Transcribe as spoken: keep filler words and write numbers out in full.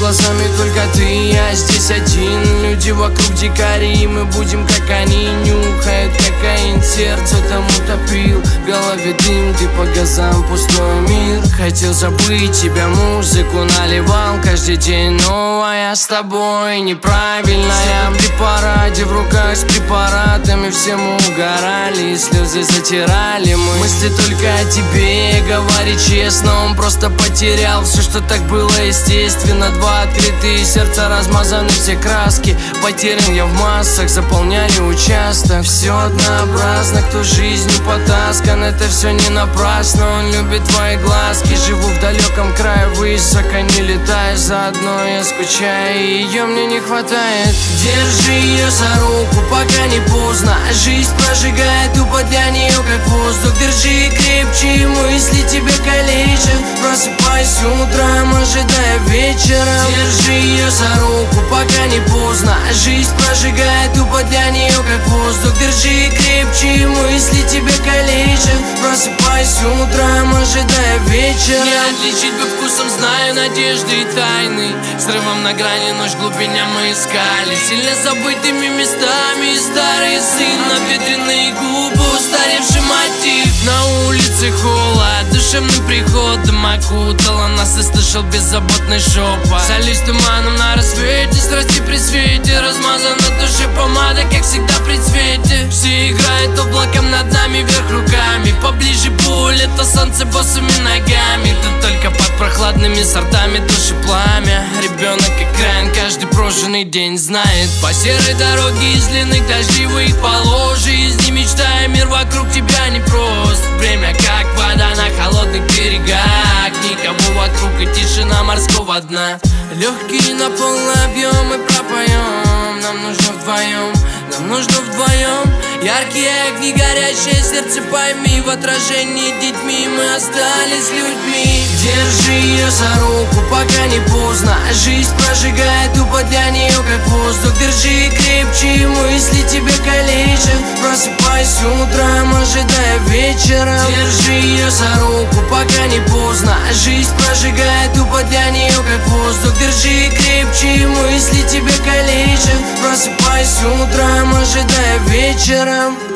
глазами только ты, я здесь один. Люди вокруг дикари, и мы будем как они. Нюхают кокаин, сердце там утопил. В голове дым, ты по газам, пустой мир. Хотел забыть тебя, музыку наливал каждый день, но а я с тобой неправильная. В препарате в руках с препаратами, все мы угорали, слезы затирали мы. Мысли только о тебе, говори честно, он просто потерял все, что так было естественно. Два открытые сердца, размазаны все краски. Потерян я в массах, заполняли участок. Все однообразно, кто жизнью потаскан, это все не напрасно. Он любит твои глазки, живу в далеком крае, высоко не летаю. Заодно я скучаю, и ее мне не хватает. Держи ее за руку, пока не поздно. Жизнь прожигает, тупо для нее как воздух. Держи крепче, мысли тебе калечат. Просыпайся утром, ожидая вечера. Держи ее за руку, пока не поздно. Жизнь прожигает, тупо для нее как воздух. Держи крепче, мысли тебе калечат. Просыпайся утром, ожидая вечера. Не отличить бы вкусом, знаю надежды и тайны. Срывом на грани, ночь в глубине мы искали. Сильно забытыми местами, старый сын, обветренные губы, устаревший мотив. На улице холод, душевным приходом окутала нас и слышал беззаботный шепот. Солись туманом на рассвете, страсти при свете. Размазана на душе помада, как всегда при цвете. Все играют облаком над нами, вверх руками. Поближе пуля, то солнце босыми ногами. Тут только под прохладными сортами души пламя. Ребенок экран, каждый прожженный день знает. По серой дороге из длинных дождевых полос, жизни мечтая, мир вокруг тебя непрост. Время как вода на холодных берегах, никого вокруг и тишина морского дна. Легкие на полный объем мы пропоем. Нам нужно вдвоем, нам нужно вдвоем. Яркие огни, горящее сердце, пойми. В отражении детьми мы остались людьми. Держи ее за руку, пока не поздно. Жизнь прожигает, тупо для нее как воздух. Держи крепче, мысли тебе калечат. Просыпайся утром, ожидая вечера. Держи ее за руку, пока не поздно. Жизнь прожигает, тупо для нее как воздух. Держи крепче, мысли тебе калечат. Просыпайся утром, ожидая вечера.